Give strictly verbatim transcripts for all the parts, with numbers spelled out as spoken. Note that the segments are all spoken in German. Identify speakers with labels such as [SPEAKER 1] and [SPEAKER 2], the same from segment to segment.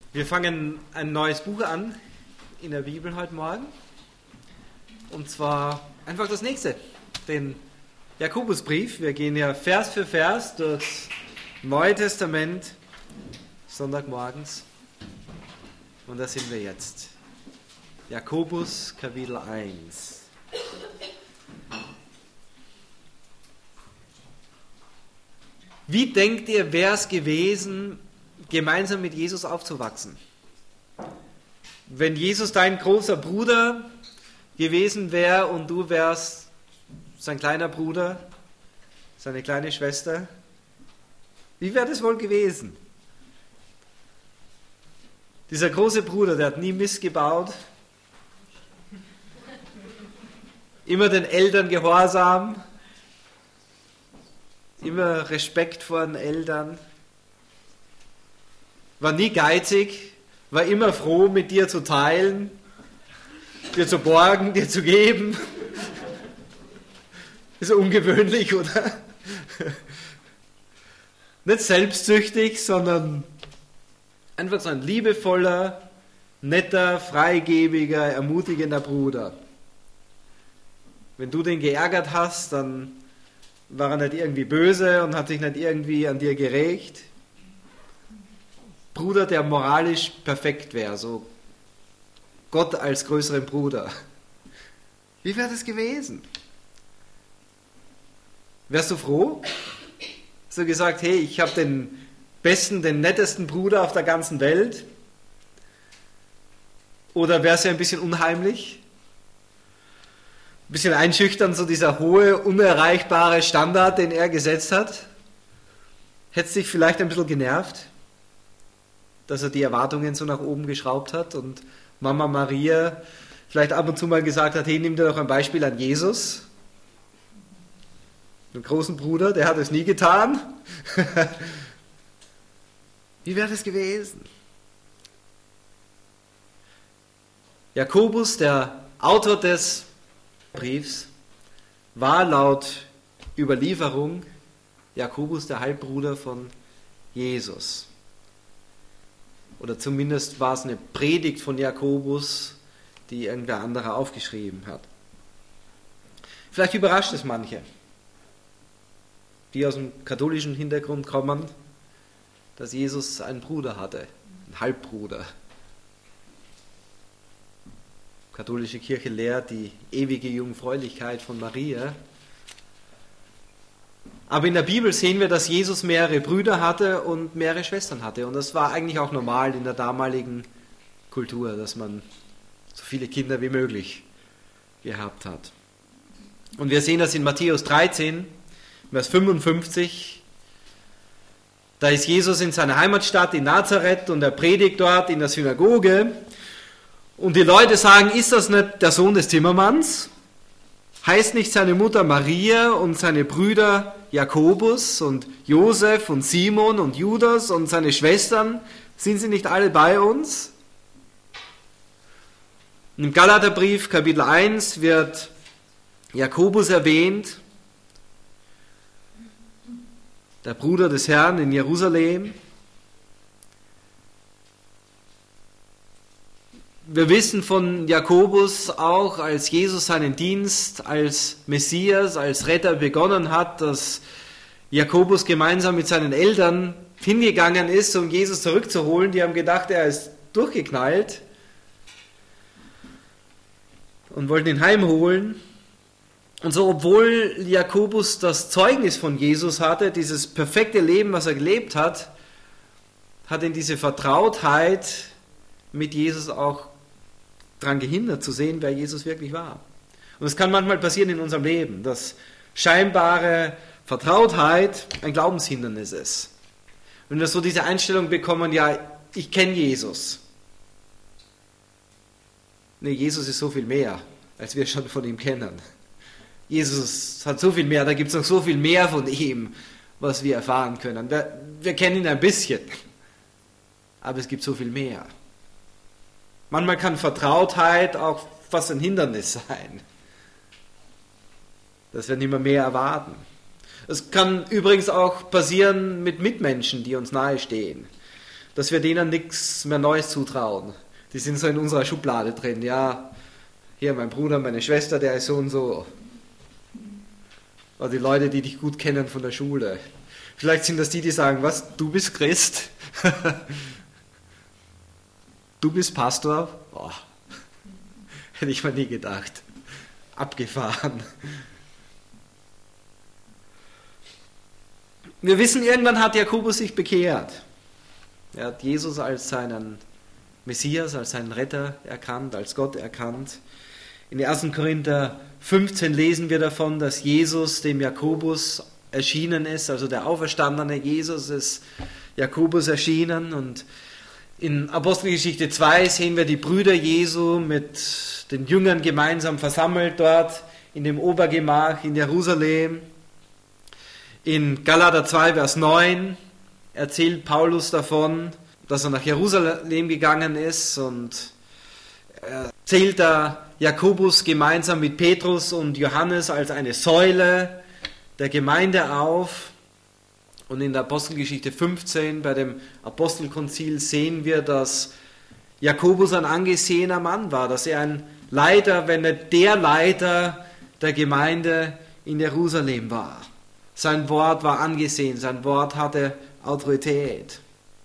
[SPEAKER 1] Wir fangen ein neues Buch an in der Bibel heute Morgen. Und zwar einfach das nächste, den Jakobusbrief. Wir gehen ja Vers für Vers durchs Neue Testament, Sonntagmorgens. Und da sind wir jetzt. Jakobus, Kapitel eins. Wie denkt ihr, wäre es gewesen, gemeinsam mit Jesus aufzuwachsen? Wenn Jesus dein großer Bruder gewesen wäre und du wärst sein kleiner Bruder, seine kleine Schwester, wie wäre das wohl gewesen? Dieser große Bruder, der hat nie Mist gebaut, immer den Eltern gehorsam, immer Respekt vor den Eltern, war nie geizig, war immer froh, mit dir zu teilen, dir zu borgen, dir zu geben. Ist ungewöhnlich, oder? Nicht selbstsüchtig, sondern einfach so ein liebevoller, netter, freigebiger, ermutigender Bruder. Wenn du den geärgert hast, dann war er nicht irgendwie böse und hat sich nicht irgendwie an dir gerächt. Bruder, der moralisch perfekt wäre, so Gott als größeren Bruder. Wie wäre das gewesen? Wärst du froh? Hast du gesagt, hey, ich habe den besten, den nettesten Bruder auf der ganzen Welt? Oder wäre es ja ein bisschen unheimlich? Ein bisschen einschüchtern, so dieser hohe, unerreichbare Standard, den er gesetzt hat? Hätte es dich vielleicht ein bisschen genervt, dass er die Erwartungen so nach oben geschraubt hat und Mama Maria vielleicht ab und zu mal gesagt hat, hey, nimm dir doch ein Beispiel an Jesus, den großen Bruder, der hat es nie getan. Wie wäre das gewesen? Jakobus, der Autor des Briefs, war laut Überlieferung Jakobus der Halbbruder von Jesus. Oder zumindest war es eine Predigt von Jakobus, die irgendwer anderer aufgeschrieben hat. Vielleicht überrascht es manche, die aus dem katholischen Hintergrund kommen, dass Jesus einen Bruder hatte, einen Halbbruder. Die katholische Kirche lehrt die ewige Jungfräulichkeit von Maria. Aber in der Bibel sehen wir, dass Jesus mehrere Brüder hatte und mehrere Schwestern hatte. Und das war eigentlich auch normal in der damaligen Kultur, dass man so viele Kinder wie möglich gehabt hat. Und wir sehen das in Matthäus dreizehn, Vers fünfundfünfzig. Da ist Jesus in seiner Heimatstadt in Nazareth und er predigt dort in der Synagoge. Und die Leute sagen, ist das nicht der Sohn des Zimmermanns? Heißt nicht seine Mutter Maria und seine Brüder Jakobus und Josef und Simon und Judas und seine Schwestern, sind sie nicht alle bei uns? Im Galaterbrief Kapitel eins wird Jakobus erwähnt, der Bruder des Herrn in Jerusalem. Wir wissen von Jakobus auch, als Jesus seinen Dienst als Messias, als Retter begonnen hat, dass Jakobus gemeinsam mit seinen Eltern hingegangen ist, um Jesus zurückzuholen. Die haben gedacht, er ist durchgeknallt und wollten ihn heimholen. Und so, obwohl Jakobus das Zeugnis von Jesus hatte, dieses perfekte Leben, was er gelebt hat, hat ihn diese Vertrautheit mit Jesus auch daran gehindert zu sehen, wer Jesus wirklich war. Und es kann manchmal passieren in unserem Leben, dass scheinbare Vertrautheit ein Glaubenshindernis ist. Wenn wir so diese Einstellung bekommen, ja, ich kenne Jesus. Nee, Jesus ist so viel mehr, als wir schon von ihm kennen. Jesus hat so viel mehr, da gibt es noch so viel mehr von ihm, was wir erfahren können. Wir, wir kennen ihn ein bisschen, aber es gibt so viel mehr. Manchmal kann Vertrautheit auch fast ein Hindernis sein, dass wir nicht mehr mehr erwarten. Es kann übrigens auch passieren mit Mitmenschen, die uns nahestehen. dass wir denen nichts mehr Neues zutrauen. Die sind so in unserer Schublade drin. Ja, hier mein Bruder, meine Schwester, der ist so und so. Oder die Leute, die dich gut kennen von der Schule. Vielleicht sind das die, die sagen, was, du bist Christ? Du bist Pastor? Boah, hätte ich mal nie gedacht. Abgefahren. Wir wissen, irgendwann hat Jakobus sich bekehrt. Er hat Jesus als seinen Messias, als seinen Retter erkannt, als Gott erkannt. In ersten Korinther fünfzehn lesen wir davon, dass Jesus dem Jakobus erschienen ist, also der auferstandene Jesus ist Jakobus erschienen. Und in Apostelgeschichte zwei sehen wir die Brüder Jesu mit den Jüngern gemeinsam versammelt dort in dem Obergemach in Jerusalem. In Galater zwei, Vers neun erzählt Paulus davon, dass er nach Jerusalem gegangen ist und er zählt da Jakobus gemeinsam mit Petrus und Johannes als eine Säule der Gemeinde auf. Und in der Apostelgeschichte fünfzehn, bei dem Apostelkonzil, sehen wir, dass Jakobus ein angesehener Mann war, dass er ein Leiter, wenn nicht der Leiter der Gemeinde in Jerusalem war. Sein Wort war angesehen, sein Wort hatte Autorität.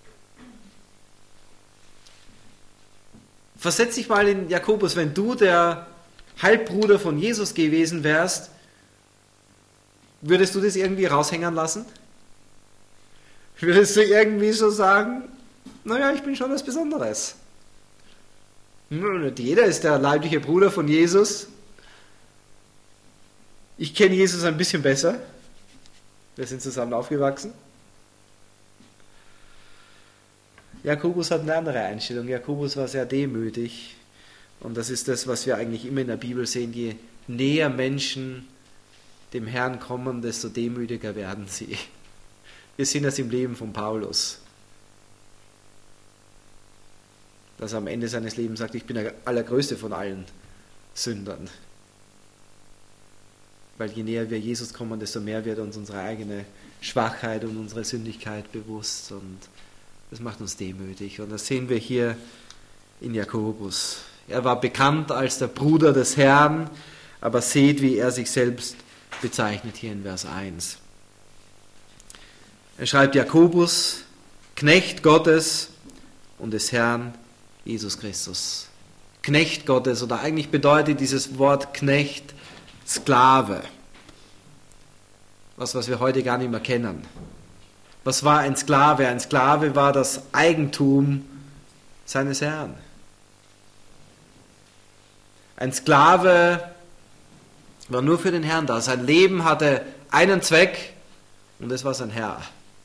[SPEAKER 1] Versetz dich mal in Jakobus, wenn du der Halbbruder von Jesus gewesen wärst, würdest du das irgendwie raushängen lassen? Würdest du irgendwie so sagen, naja, ich bin schon was Besonderes. Nicht jeder ist der leibliche Bruder von Jesus. Ich kenne Jesus ein bisschen besser. Wir sind zusammen aufgewachsen. Jakobus hat eine andere Einstellung. Jakobus war sehr demütig. Und das ist das, was wir eigentlich immer in der Bibel sehen. Je näher Menschen dem Herrn kommen, desto demütiger werden sie. Wir sehen das im Leben von Paulus. Dass er am Ende seines Lebens sagt, ich bin der allergrößte von allen Sündern. Weil je näher wir Jesus kommen, desto mehr wird uns unsere eigene Schwachheit und unsere Sündigkeit bewusst. Und das macht uns demütig. Und das sehen wir hier in Jakobus. Er war bekannt als der Bruder des Herrn, aber seht, wie er sich selbst bezeichnet hier in Vers eins. Er schreibt Jakobus, Knecht Gottes und des Herrn Jesus Christus. Knecht Gottes, oder eigentlich bedeutet dieses Wort Knecht Sklave. Was, was wir heute gar nicht mehr kennen. Was war ein Sklave? Ein Sklave war das Eigentum seines Herrn. Ein Sklave war nur für den Herrn da. Sein Leben hatte einen Zweck und das war sein Herr.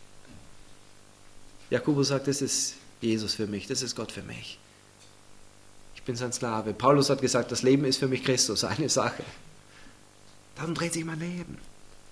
[SPEAKER 1] Jakobus sagt, das ist Jesus für mich, das ist Gott für mich. Ich bin sein Sklave. Paulus hat gesagt, das Leben ist für mich Christus, eine Sache. Darum dreht sich mein Leben.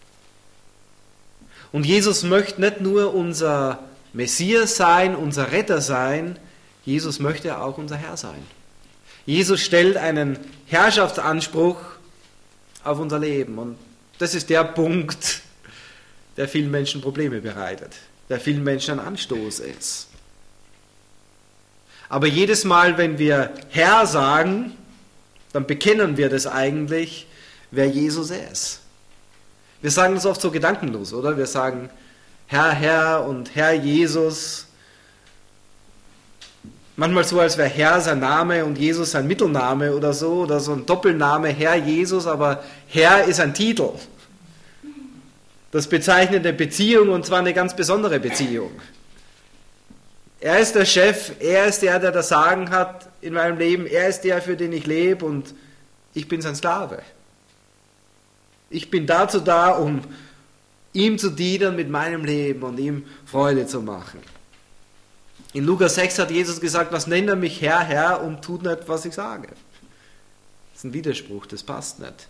[SPEAKER 1] Und Jesus möchte nicht nur unser Messias sein, unser Retter sein, Jesus möchte auch unser Herr sein. Jesus stellt einen Herrschaftsanspruch auf unser Leben. Und das ist der Punkt, der vielen Menschen Probleme bereitet, der vielen Menschen ein Anstoß ist. Aber jedes Mal, wenn wir Herr sagen, dann bekennen wir das eigentlich, wer Jesus ist. Wir sagen das oft so gedankenlos, oder? Wir sagen Herr, Herr und Herr Jesus. Manchmal so, als wäre Herr sein Name und Jesus sein Mittelname oder so, oder so ein Doppelname, Herr Jesus, aber Herr ist ein Titel. Das bezeichnet eine Beziehung, und zwar eine ganz besondere Beziehung. Er ist der Chef, er ist der, der das Sagen hat in meinem Leben, er ist der, für den ich lebe, und ich bin sein Sklave. Ich bin dazu da, um ihm zu dienen mit meinem Leben und ihm Freude zu machen. In Lukas sechs hat Jesus gesagt, was nennt er mich Herr, Herr, und tut nicht, was ich sage. Das ist ein Widerspruch, das passt nicht.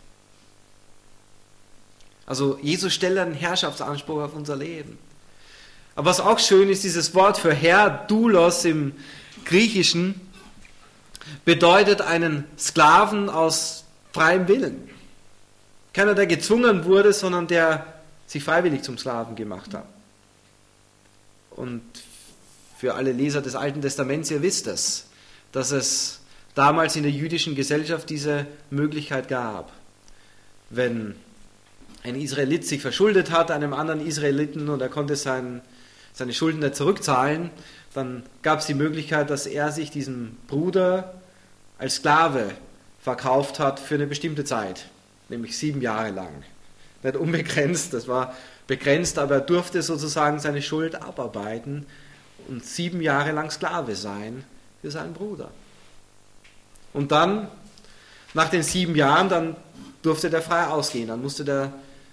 [SPEAKER 1] Also Jesus stellt einen Herrschaftsanspruch auf unser Leben. Aber was auch schön ist, dieses Wort für Herr, Doulos im Griechischen, bedeutet einen Sklaven aus freiem Willen. Keiner, der gezwungen wurde, sondern der sich freiwillig zum Sklaven gemacht hat. Und für alle Leser des Alten Testaments, ihr wisst es, dass es damals in der jüdischen Gesellschaft diese Möglichkeit gab. Wenn ein Israelit sich verschuldet hat einem anderen Israeliten und er konnte sein, seine Schulden nicht zurückzahlen, dann gab es die Möglichkeit, dass er sich diesem Bruder als Sklave verkauft hat für eine bestimmte Zeit, nämlich sieben Jahre lang. Nicht unbegrenzt, das war begrenzt, aber er durfte sozusagen seine Schuld abarbeiten und sieben Jahre lang Sklave sein für seinen Bruder. Und dann, nach den sieben Jahren, dann durfte der frei ausgehen, dann musste der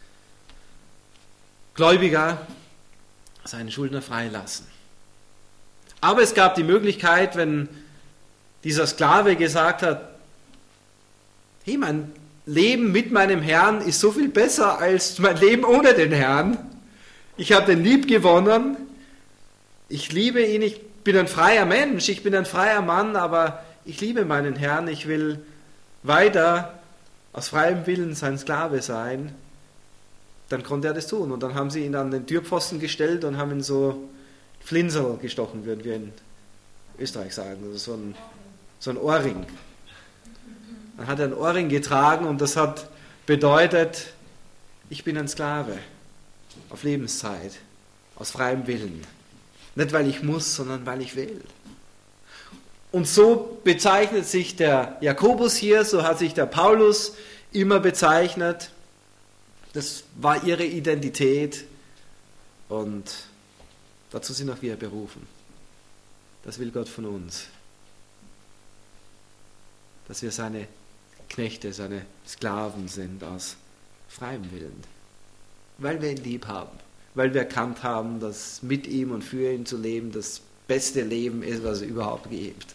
[SPEAKER 1] Gläubiger seinen Schuldner freilassen. Aber es gab die Möglichkeit, wenn dieser Sklave gesagt hat, hey, mein Leben mit meinem Herrn ist so viel besser als mein Leben ohne den Herrn. Ich habe den lieb gewonnen, ich liebe ihn, ich bin ein freier Mensch, ich bin ein freier Mann, aber ich liebe meinen Herrn, ich will weiter aus freiem Willen sein Sklave sein. Dann konnte er das tun. Und dann haben sie ihn an den Türpfosten gestellt und haben ihn so Flinsel gestochen, würden wir in Österreich sagen. Also so ein, so ein Ohrring. Dann hat er einen Ohrring getragen und das hat bedeutet, ich bin ein Sklave auf Lebenszeit, aus freiem Willen. Nicht weil ich muss, sondern weil ich will. Und so bezeichnet sich der Jakobus hier, so hat sich der Paulus immer bezeichnet. Das war ihre Identität und dazu sind auch wir berufen. Das will Gott von uns. Dass wir seine Knechte, seine Sklaven sind aus freiem Willen. Weil wir ihn lieb haben. Weil wir erkannt haben, dass mit ihm und für ihn zu leben das beste Leben ist, was es überhaupt gibt.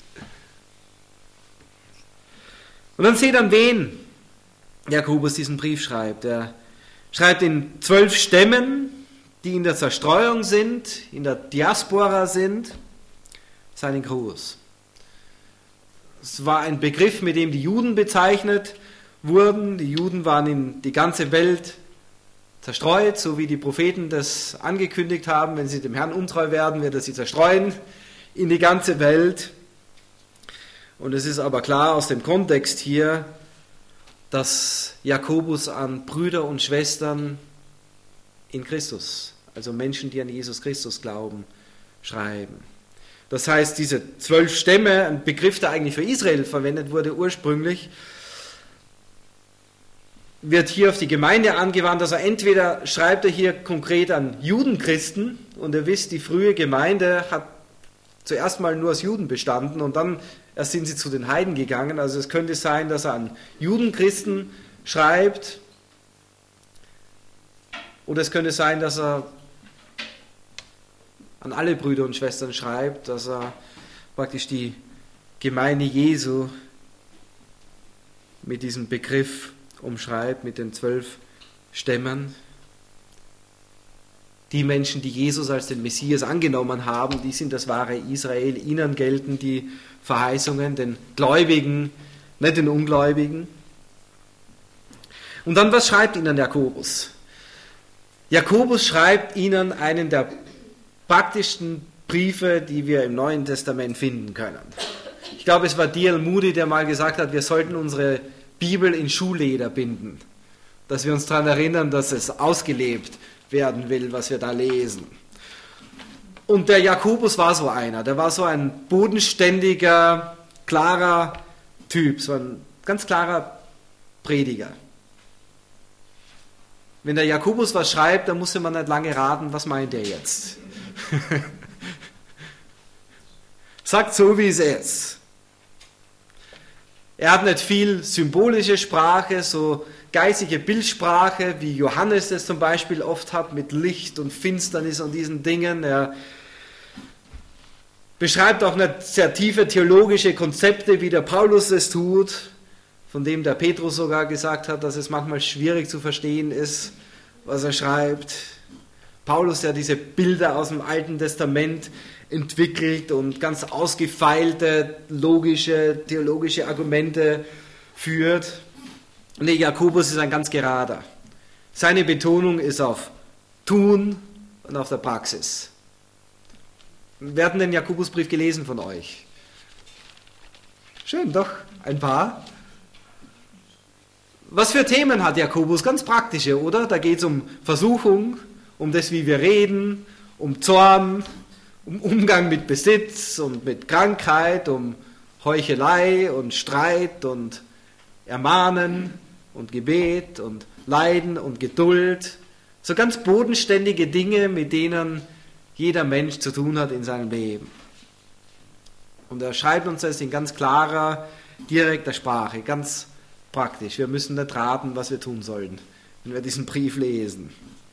[SPEAKER 1] Und dann seht an wen Jakobus diesen Brief schreibt. Er schreibt in zwölf Stämmen, die in der Zerstreuung sind, in der Diaspora sind, seinen Gruß. Es war ein Begriff, mit dem die Juden bezeichnet wurden. Die Juden waren in die ganze Welt zerstreut, so wie die Propheten das angekündigt haben. Wenn sie dem Herrn untreu werden, wird er sie zerstreuen in die ganze Welt. Und es ist aber klar aus dem Kontext hier, dass Jakobus an Brüder und Schwestern in Christus, also Menschen, die an Jesus Christus glauben, schreiben. Das heißt, diese zwölf Stämme, ein Begriff, der eigentlich für Israel verwendet wurde ursprünglich, wird hier auf die Gemeinde angewandt. Also entweder schreibt er hier konkret an Judenchristen, und ihr wisst, die frühe Gemeinde hat zuerst mal nur aus Juden bestanden und dann erst sind sie zu den Heiden gegangen. Also es könnte sein, dass er an Judenchristen schreibt, oder es könnte sein, dass er an alle Brüder und Schwestern schreibt, dass er praktisch die Gemeinde Jesu mit diesem Begriff umschreibt, mit den zwölf Stämmen. Die Menschen, die Jesus als den Messias angenommen haben, die sind das wahre Israel. Ihnen gelten die Verheißungen, den Gläubigen, nicht den Ungläubigen. Und dann, was schreibt ihnen Jakobus? Jakobus schreibt ihnen einen der praktischsten Briefe, die wir im Neuen Testament finden können. Ich glaube, es war D L Moody, der mal gesagt hat, wir sollten unsere Bibel in Schuhleder binden, dass wir uns daran erinnern, dass es ausgelebt werden will, was wir da lesen. Und der Jakobus war so einer, der war so ein bodenständiger, klarer Typ, so ein ganz klarer Prediger. Wenn der Jakobus was schreibt, dann musste man nicht lange raten, was meint er jetzt. Sagt so, wie es ist. Er hat nicht viel symbolische Sprache, so geistige Bildsprache, wie Johannes es zum Beispiel oft hat, mit Licht und Finsternis und diesen Dingen. Er beschreibt auch nicht sehr tiefe theologische Konzepte, wie der Paulus es tut, von dem der Petrus sogar gesagt hat, dass es manchmal schwierig zu verstehen ist, was er schreibt. Paulus, der diese Bilder aus dem Alten Testament entwickelt und ganz ausgefeilte, logische, theologische Argumente führt. Und der Jakobus ist ein ganz gerader. Seine Betonung ist auf Tun und auf der Praxis. Wer hat denn den Jakobusbrief gelesen von euch? Schön, doch, ein paar. Was für Themen hat Jakobus? Ganz praktische, oder? Da geht es um Versuchung, um das, wie wir reden, um Zorn, um Umgang mit Besitz und mit Krankheit, um Heuchelei und Streit und Ermahnen und Gebet und Leiden und Geduld. So ganz bodenständige Dinge, mit denen jeder Mensch zu tun hat in seinem Leben. Und er schreibt uns das in ganz klarer, direkter Sprache, ganz praktisch. Wir müssen nicht raten, was wir tun sollen, wenn wir diesen Brief lesen.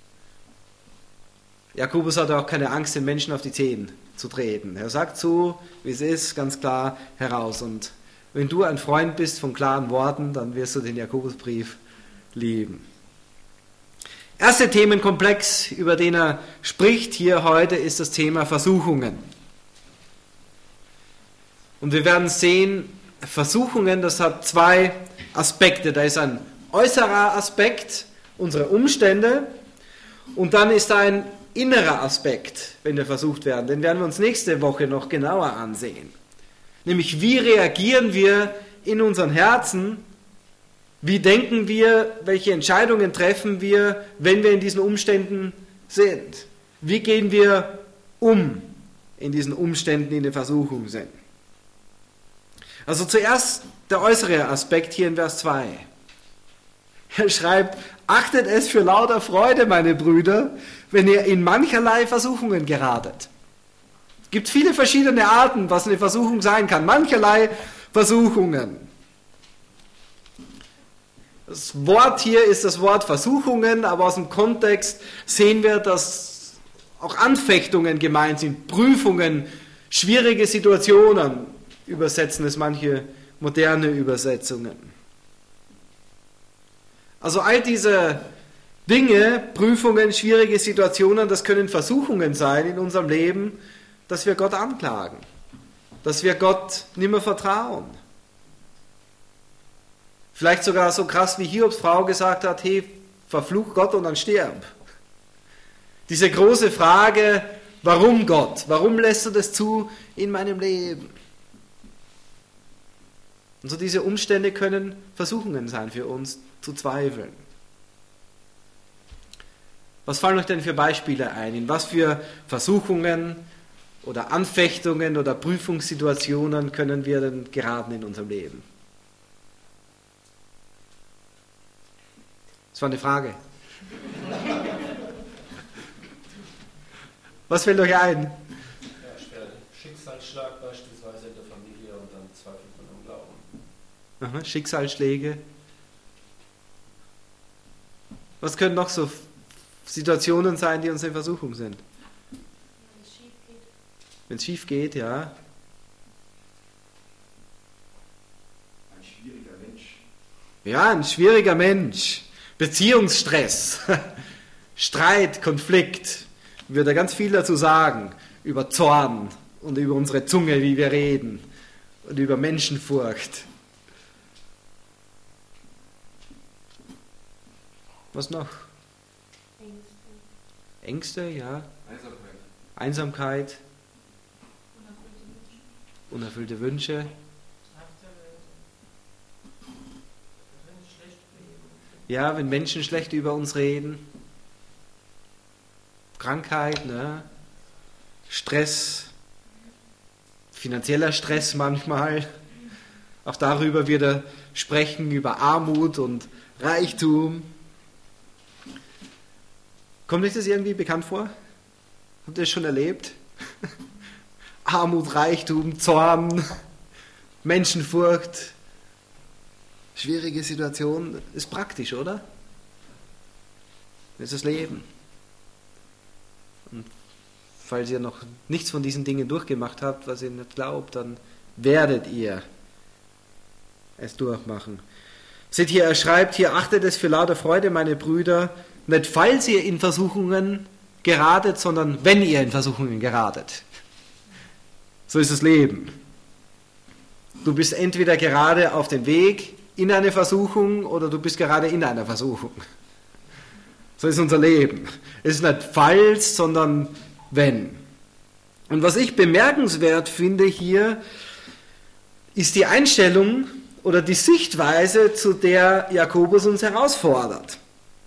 [SPEAKER 1] Jakobus hatte auch keine Angst, den Menschen auf die Zehen zu treten. Er sagt so, wie es ist, ganz klar heraus. Und wenn du ein Freund bist von klaren Worten, dann wirst du den Jakobusbrief lieben. Erster Themenkomplex, über den er spricht hier heute, ist das Thema Versuchungen. Und wir werden sehen, Versuchungen, das hat zwei Aspekte. Da ist ein äußerer Aspekt, unsere Umstände, und dann ist da ein innerer Aspekt, wenn wir versucht werden. Den werden wir uns nächste Woche noch genauer ansehen. Nämlich, wie reagieren wir in unseren Herzen, wie denken wir, welche Entscheidungen treffen wir, wenn wir in diesen Umständen sind? Wie gehen wir um in diesen Umständen, die in der Versuchung sind? Also zuerst der äußere Aspekt hier in Vers zwei. Er schreibt, achtet es für lauter Freude, meine Brüder, wenn ihr in mancherlei Versuchungen geratet. Es gibt viele verschiedene Arten, was eine Versuchung sein kann. Mancherlei Versuchungen. Das Wort hier ist das Wort Versuchungen, aber aus dem Kontext sehen wir, dass auch Anfechtungen gemeint sind, Prüfungen, schwierige Situationen, übersetzen es manche moderne Übersetzungen. Also all diese Dinge, Prüfungen, schwierige Situationen, das können Versuchungen sein in unserem Leben, dass wir Gott anklagen, dass wir Gott nicht mehr vertrauen. Vielleicht sogar so krass, wie Hiobs Frau gesagt hat, hey, verfluch Gott und dann stirb. Diese große Frage, warum Gott? Warum lässt du das zu in meinem Leben? Und so diese Umstände können Versuchungen sein für uns, zu zweifeln. Was fallen euch denn für Beispiele ein? In was für Versuchungen oder Anfechtungen oder Prüfungssituationen können wir denn geraten in unserem Leben? Das war eine Frage. Was fällt euch ein?
[SPEAKER 2] Ja, schwer. Schicksalsschlag beispielsweise in der Familie und dann Zweifel von dem Glauben.
[SPEAKER 1] Aha, Schicksalsschläge. Was können noch so Situationen sein, die uns in Versuchung sind?
[SPEAKER 3] Wenn es schief geht.
[SPEAKER 1] Wenn es schief geht, ja.
[SPEAKER 4] Ein schwieriger Mensch.
[SPEAKER 1] Ja, ein schwieriger Mensch. Beziehungsstress. Streit, Konflikt. Ich würde ganz viel dazu sagen. Über Zorn und über unsere Zunge, wie wir reden. Und über Menschenfurcht. Was noch?
[SPEAKER 3] Ängste.
[SPEAKER 1] Ängste, ja.
[SPEAKER 4] Einsamkeit.
[SPEAKER 1] Einsamkeit,
[SPEAKER 3] Unerfüllte Wünsche.
[SPEAKER 1] unerfüllte Wünsche.
[SPEAKER 3] Wenn es schlecht geht.
[SPEAKER 1] Ja, wenn Menschen schlecht über uns reden. Krankheit, ne? Stress, finanzieller Stress manchmal. Auch darüber wird er sprechen, über Armut und Reichtum. Kommt euch das irgendwie bekannt vor? Habt ihr das schon erlebt? Armut, Reichtum, Zorn, Menschenfurcht. Schwierige Situation. Ist praktisch, oder? Das ist das Leben. Und falls ihr noch nichts von diesen Dingen durchgemacht habt, was ihr nicht glaubt, dann werdet ihr es durchmachen. Seht hier, er schreibt hier, achtet es für lauter Freude, meine Brüder, nicht falls ihr in Versuchungen geratet, sondern wenn ihr in Versuchungen geratet. So ist das Leben. Du bist entweder gerade auf dem Weg in eine Versuchung oder du bist gerade in einer Versuchung. So ist unser Leben. Es ist nicht falls, sondern wenn. Und was ich bemerkenswert finde hier, ist die Einstellung oder die Sichtweise, zu der Jakobus uns herausfordert.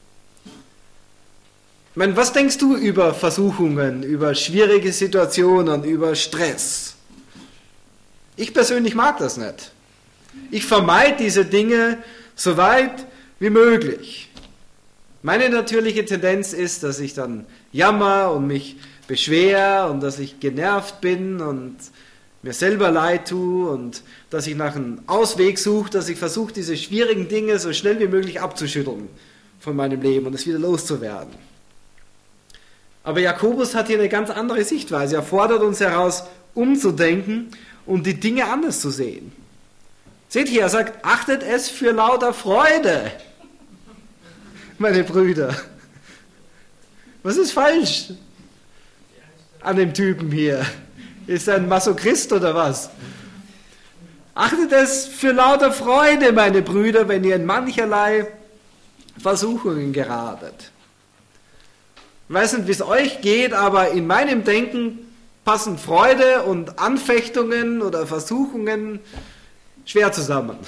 [SPEAKER 1] Ich meine, was denkst du über Versuchungen, über schwierige Situationen, über Stress? Ich persönlich mag das nicht. Ich vermeide diese Dinge so weit wie möglich. Meine natürliche Tendenz ist, dass ich dann jammer und mich beschwer und dass ich genervt bin und mir selber leid tue und dass ich nach einem Ausweg suche, dass ich versuche, diese schwierigen Dinge so schnell wie möglich abzuschütteln von meinem Leben und es wieder loszuwerden. Aber Jakobus hat hier eine ganz andere Sichtweise. Er fordert uns heraus, umzudenken und die Dinge anders zu sehen. Seht ihr, er sagt, achtet es für lauter Freude, meine Brüder. Was ist falsch an dem Typen hier? Ist er ein Masochist oder was? Achtet es für lauter Freude, meine Brüder, wenn ihr in mancherlei Versuchungen geratet. Ich weiß nicht, wie es euch geht, aber in meinem Denken passen Freude und Anfechtungen oder Versuchungen schwer zusammen.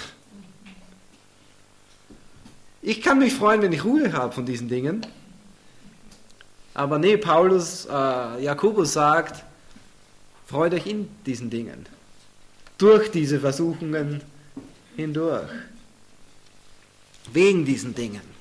[SPEAKER 1] Ich kann mich freuen, wenn ich Ruhe habe von diesen Dingen. Aber nee, Paulus, äh, Jakobus sagt, freut euch in diesen Dingen. Durch diese Versuchungen hindurch. Wegen diesen Dingen.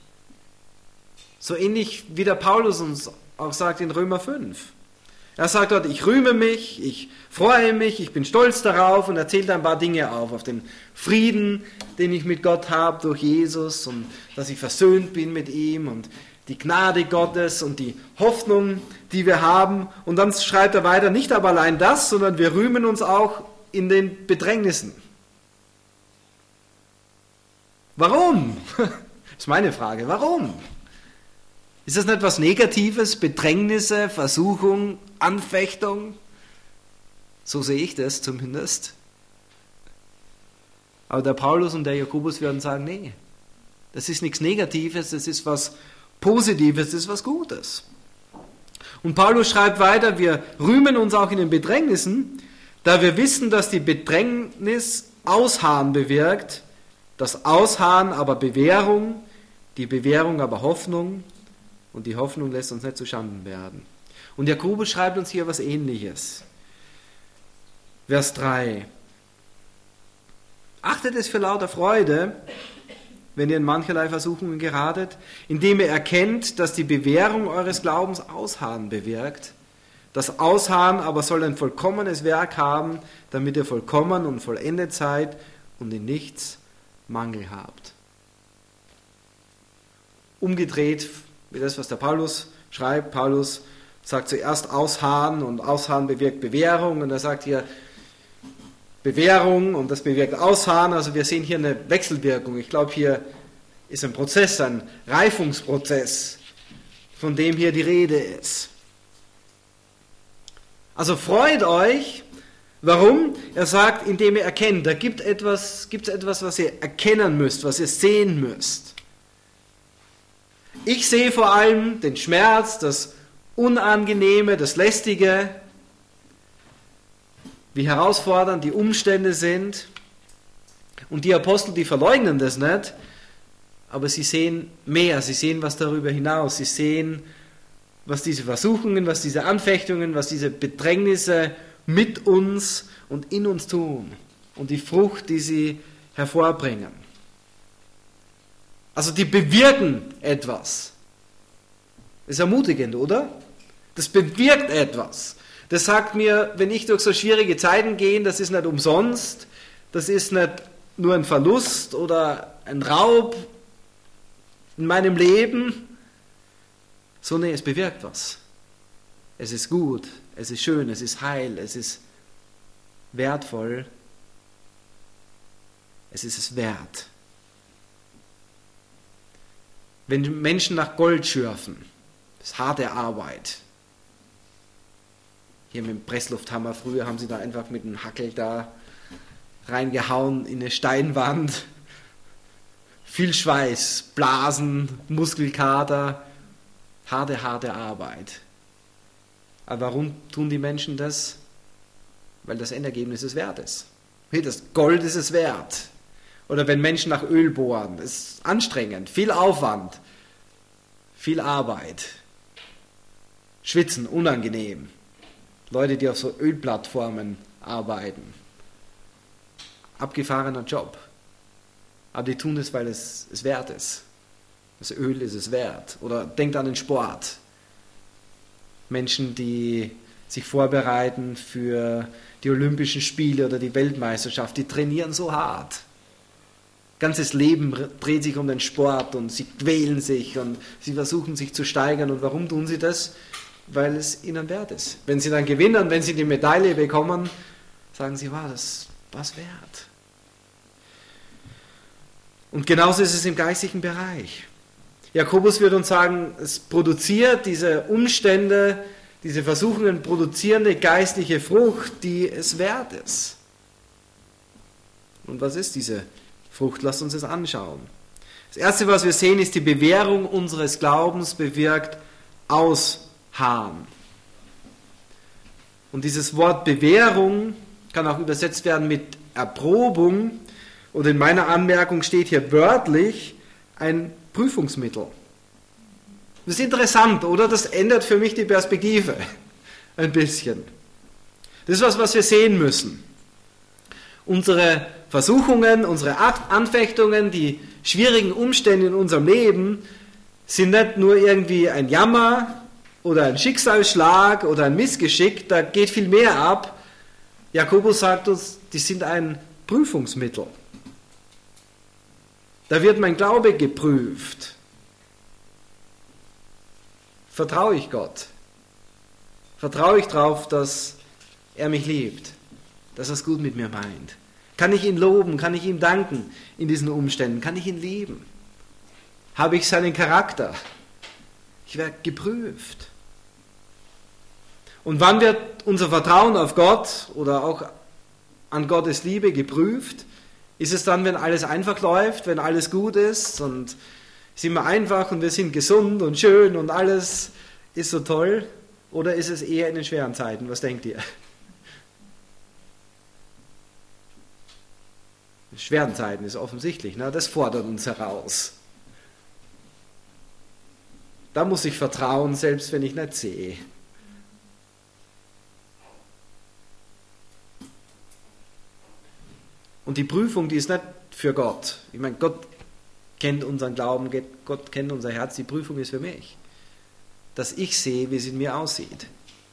[SPEAKER 1] So ähnlich wie der Paulus uns auch sagt in Römer fünf. Er sagt dort, ich rühme mich, ich freue mich, ich bin stolz darauf und erzählt ein paar Dinge auf, auf den Frieden, den ich mit Gott habe durch Jesus und dass ich versöhnt bin mit ihm und die Gnade Gottes und die Hoffnung, die wir haben. Und dann schreibt er weiter, nicht aber allein das, sondern wir rühmen uns auch in den Bedrängnissen. Warum? Das ist meine Frage. Warum? Ist das nicht etwas Negatives? Bedrängnisse, Versuchung, Anfechtung? So sehe ich das zumindest. Aber der Paulus und der Jakobus werden sagen, nee, das ist nichts Negatives, das ist was Positives, das ist was Gutes. Und Paulus schreibt weiter, wir rühmen uns auch in den Bedrängnissen, da wir wissen, dass die Bedrängnis Ausharren bewirkt, das Ausharren aber Bewährung, die Bewährung aber Hoffnung und die Hoffnung lässt uns nicht zu Schanden werden. Und Jakobus schreibt uns hier was Ähnliches. Vers drei. Achtet es für lauter Freude, wenn ihr in mancherlei Versuchungen geratet, indem ihr erkennt, dass die Bewährung eures Glaubens Ausharren bewirkt. Das Ausharren aber soll ein vollkommenes Werk haben, damit ihr vollkommen und vollendet seid und in nichts Mangel habt. Umgedreht wie das, was der Paulus schreibt. Paulus sagt zuerst Ausharren und Ausharren bewirkt Bewährung und er sagt hier Bewährung und das bewirkt Ausharren. Also wir sehen hier eine Wechselwirkung. Ich glaube, hier ist ein Prozess, ein Reifungsprozess, von dem hier die Rede ist. Also freut euch. Warum? Er sagt, indem ihr erkennt, da gibt etwas, gibt es etwas, was ihr erkennen müsst, was ihr sehen müsst. Ich sehe vor allem den Schmerz, das Unangenehme, das Lästige, wie herausfordernd die Umstände sind. Und die Apostel, die verleugnen das nicht, aber sie sehen mehr, sie sehen was darüber hinaus, sie sehen, was diese Versuchungen, was diese Anfechtungen, was diese Bedrängnisse mit uns und in uns tun und die Frucht, die sie hervorbringen. Also die bewirken etwas. Ist ermutigend, oder? Das bewirkt etwas. Das sagt mir, wenn ich durch so schwierige Zeiten gehe, das ist nicht umsonst, das ist nicht nur ein Verlust oder ein Raub in meinem Leben, sondern es bewirkt was. Es ist gut, es ist schön, es ist heil, es ist wertvoll, es ist es wert. Wenn Menschen nach Gold schürfen, das ist harte Arbeit. Hier mit dem Presslufthammer, früher haben sie da einfach mit einem Hackel da reingehauen in eine Steinwand. Viel Schweiß, Blasen, Muskelkater, harte, harte Arbeit. Aber warum tun die Menschen das? Weil das Endergebnis es wert ist. Das Gold ist es wert. Oder wenn Menschen nach Öl bohren, das ist anstrengend, viel Aufwand, viel Arbeit, Schwitzen, unangenehm. Leute, die auf so Ölplattformen arbeiten. Abgefahrener Job. Aber die tun das, weil es es wert ist. Das Öl ist es wert. Oder denkt an den Sport. Menschen, die sich vorbereiten für die Olympischen Spiele oder die Weltmeisterschaft, die trainieren so hart. Ganzes Leben dreht sich um den Sport und sie quälen sich und sie versuchen sich zu steigern. Und warum tun sie das? Weil es ihnen wert ist. Wenn sie dann gewinnen, wenn sie die Medaille bekommen, sagen sie, wow, das war's wert. Und genauso ist es im geistigen Bereich. Jakobus würde uns sagen, es produziert diese Umstände, diese Versuchungen produzieren eine geistliche Frucht, die es wert ist. Und was ist diese Frucht? Lasst uns das anschauen. Das Erste, was wir sehen, ist, die Bewährung unseres Glaubens bewirkt Ausharren. Und dieses Wort Bewährung kann auch übersetzt werden mit Erprobung. Oder in meiner Anmerkung steht hier wörtlich ein Prüfungsmittel. Das ist interessant, oder? Das ändert für mich die Perspektive ein bisschen. Das ist was, was wir sehen müssen. Unsere Versuchungen, unsere Anfechtungen, die schwierigen Umstände in unserem Leben sind nicht nur irgendwie ein Jammer oder ein Schicksalsschlag oder ein Missgeschick, da geht viel mehr ab. Jakobus sagt uns, die sind ein Prüfungsmittel. Da wird mein Glaube geprüft. Vertraue ich Gott? Vertraue ich darauf, dass er mich liebt, dass er es gut mit mir meint? Kann ich ihn loben? Kann ich ihm danken in diesen Umständen? Kann ich ihn lieben? Habe ich seinen Charakter? Ich werde geprüft. Und wann wird unser Vertrauen auf Gott oder auch an Gottes Liebe geprüft? Ist es dann, wenn alles einfach läuft, wenn alles gut ist und es ist immer einfach und wir sind gesund und schön und alles ist so toll? Oder ist es eher in den schweren Zeiten? Was denkt ihr? In schweren Zeiten ist offensichtlich, ne? Das fordert uns heraus. Da muss ich vertrauen, selbst wenn ich nicht sehe. Und die Prüfung, die ist nicht für Gott. Ich meine, Gott kennt unseren Glauben, Gott kennt unser Herz. Die Prüfung ist für mich. Dass ich sehe, wie es in mir aussieht.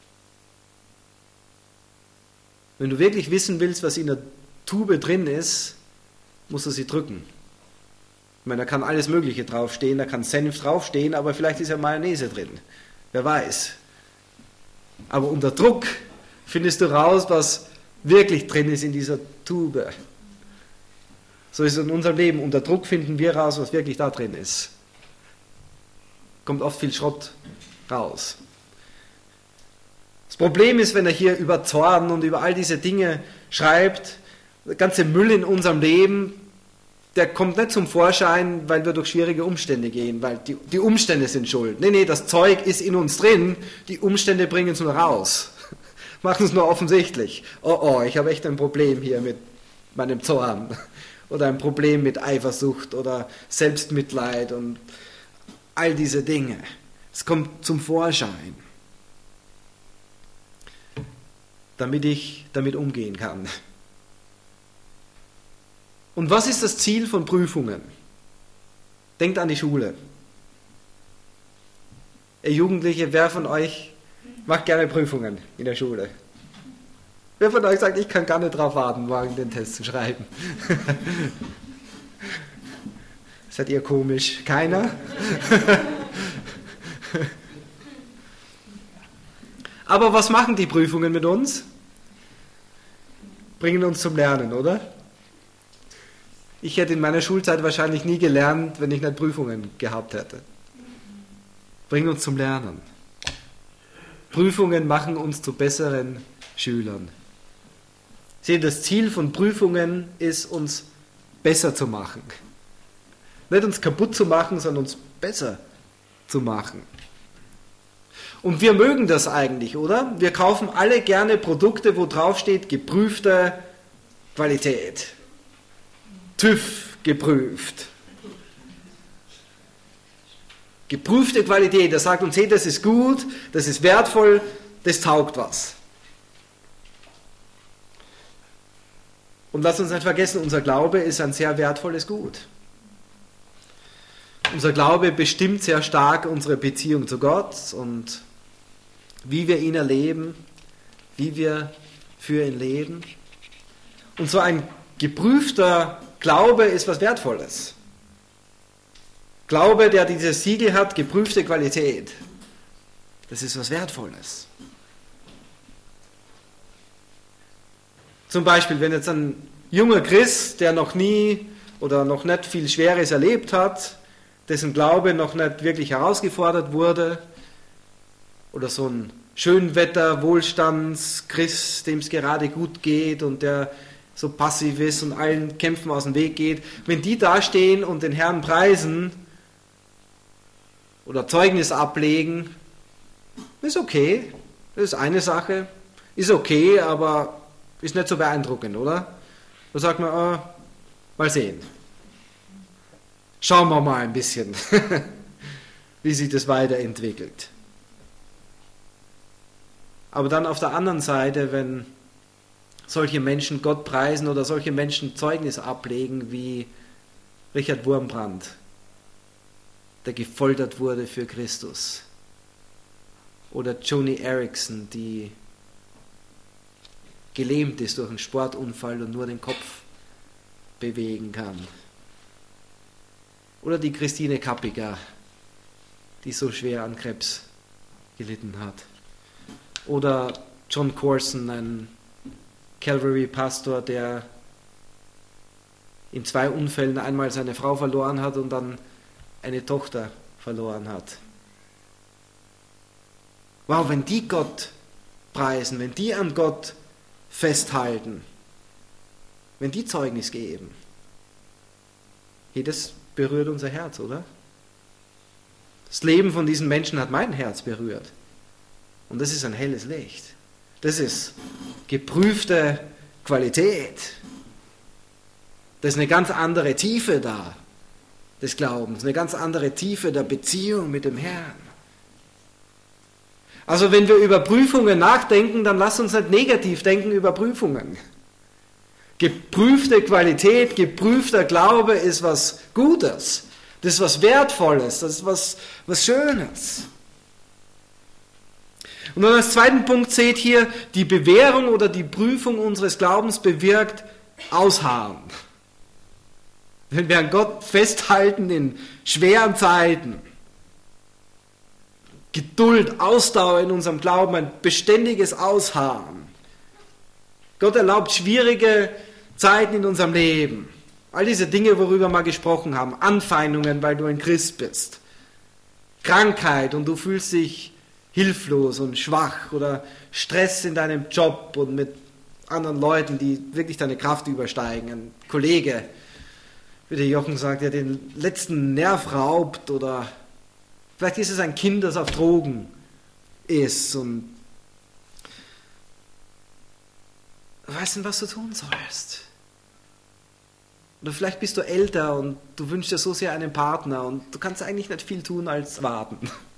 [SPEAKER 1] Wenn du wirklich wissen willst, was in der Tube drin ist, musst du sie drücken. Ich meine, da kann alles Mögliche draufstehen, da kann Senf draufstehen, aber vielleicht ist ja Mayonnaise drin. Wer weiß. Aber unter Druck findest du raus, was wirklich drin ist in dieser Tube. So ist es in unserem Leben. Unter Druck finden wir raus, was wirklich da drin ist. Kommt oft viel Schrott raus. Das Problem ist, wenn er hier über Zorn und über all diese Dinge schreibt, der ganze Müll in unserem Leben, der kommt nicht zum Vorschein, weil wir durch schwierige Umstände gehen, weil die, die Umstände sind schuld. Nee, nee, das Zeug ist in uns drin, die Umstände bringen es nur raus. Machen es nur offensichtlich. Oh, oh, ich habe echt ein Problem hier mit meinem Zorn. Oder ein Problem mit Eifersucht oder Selbstmitleid und all diese Dinge. Es kommt zum Vorschein, damit ich damit umgehen kann. Und was ist das Ziel von Prüfungen? Denkt an die Schule. Ihr Jugendliche, wer von euch macht gerne Prüfungen in der Schule? Wer von euch sagt, ich kann gar nicht drauf warten, morgen den Test zu schreiben? Seid ihr komisch? Keiner? Aber was machen die Prüfungen mit uns? Bringen uns zum Lernen, oder? Ich hätte in meiner Schulzeit wahrscheinlich nie gelernt, wenn ich nicht Prüfungen gehabt hätte. Bringen uns zum Lernen. Prüfungen machen uns zu besseren Schülern. Seht, das Ziel von Prüfungen ist, uns besser zu machen. Nicht uns kaputt zu machen, sondern uns besser zu machen. Und wir mögen das eigentlich, oder? Wir kaufen alle gerne Produkte, wo drauf steht, geprüfte Qualität. TÜV geprüft. Geprüfte Qualität, das sagt uns, hey, das ist gut, das ist wertvoll, das taugt was. Und lasst uns nicht vergessen, unser Glaube ist ein sehr wertvolles Gut. Unser Glaube bestimmt sehr stark unsere Beziehung zu Gott und wie wir ihn erleben, wie wir für ihn leben. Und so ein geprüfter Glaube ist was Wertvolles. Glaube, der dieses Siegel hat, geprüfte Qualität, das ist was Wertvolles. Zum Beispiel, wenn jetzt ein junger Christ, der noch nie oder noch nicht viel Schweres erlebt hat, dessen Glaube noch nicht wirklich herausgefordert wurde, oder so ein Schönwetter-Wohlstands-Christ, dem es gerade gut geht und der so passiv ist und allen Kämpfen aus dem Weg geht, wenn die da stehen und den Herrn preisen oder Zeugnis ablegen, ist okay, das ist eine Sache, ist okay, aber ist nicht so beeindruckend, oder? Da sagt man, oh, mal sehen. Schauen wir mal ein bisschen, wie sich das weiterentwickelt. Aber dann auf der anderen Seite, wenn solche Menschen Gott preisen oder solche Menschen Zeugnis ablegen wie Richard Wurmbrand, der gefoltert wurde für Christus, oder Joni Eareckson, die gelähmt ist durch einen Sportunfall und nur den Kopf bewegen kann, oder die Christine Kappiger, die so schwer an Krebs gelitten hat, oder John Corson, ein Calvary-Pastor, der in zwei Unfällen einmal seine Frau verloren hat und dann eine Tochter verloren hat. Wow, wenn die Gott preisen, wenn die an Gott festhalten, wenn die Zeugnis geben, hey, das berührt unser Herz, oder? Das Leben von diesen Menschen hat mein Herz berührt. Und das ist ein helles Licht. Das ist geprüfte Qualität. Das ist eine ganz andere Tiefe da, des Glaubens, eine ganz andere Tiefe der Beziehung mit dem Herrn. Also wenn wir über Prüfungen nachdenken, dann lasst uns nicht negativ denken über Prüfungen. Geprüfte Qualität, geprüfter Glaube ist was Gutes, das ist was Wertvolles, das ist was, was Schönes. Und dann als zweiten Punkt seht hier, die Bewährung oder die Prüfung unseres Glaubens bewirkt Ausharren. Wenn wir an Gott festhalten in schweren Zeiten, Geduld, Ausdauer in unserem Glauben, ein beständiges Ausharren. Gott erlaubt schwierige Zeiten in unserem Leben. All diese Dinge, worüber wir mal gesprochen haben. Anfeindungen, weil du ein Christ bist. Krankheit und du fühlst dich hilflos und schwach oder Stress in deinem Job und mit anderen Leuten, die wirklich deine Kraft übersteigen. Ein Kollege, wie der Jochen sagt, der den letzten Nerv raubt oder vielleicht ist es ein Kind, das auf Drogen ist und du weißt nicht, was du tun sollst. Oder vielleicht bist du älter und du wünschst dir so sehr einen Partner und du kannst eigentlich nicht viel tun als warten.